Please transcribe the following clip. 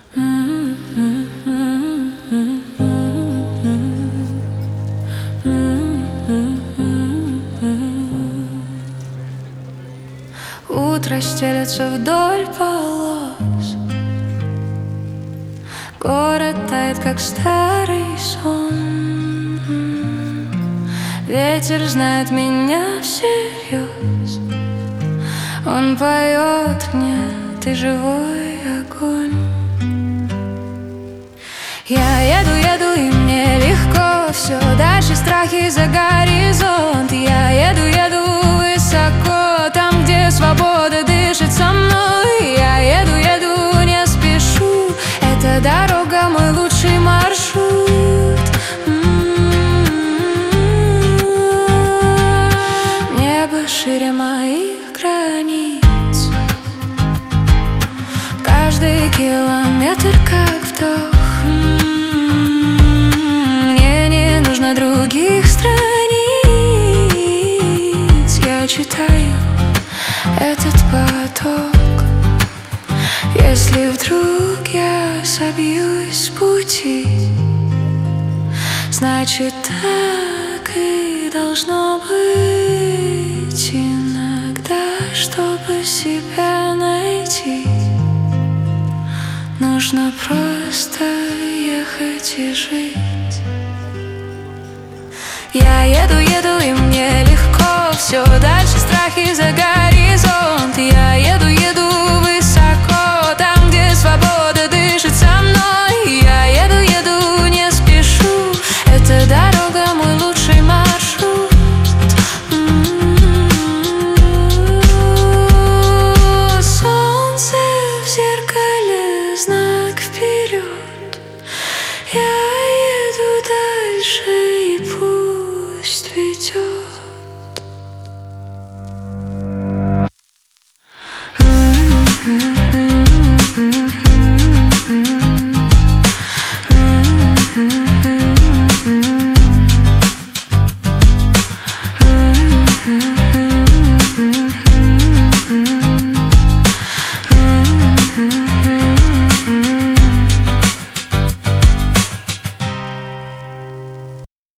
Утро стелется вдоль полос, город тает, как старый сон. Ветер знает меня всерьез, он поет мне: ты живой огонь. Я еду, еду, и мне легко, все дальше страхи за горизонт. Я еду, еду высоко, там, где свобода дышит со мной. Я еду, еду, не спешу, эта дорога мой лучший маршрут. Небо шире моих границ, каждый километр как вдох. Мне не нужно других страниц, я читаю этот поток. Если вдруг я собьюсь с пути, значит, так и должно быть. Иногда, чтобы себя найти, нужно просто ехать и жить. Я еду, еду, и мне легко, все дальше страхи за горизонт. Я еду, еду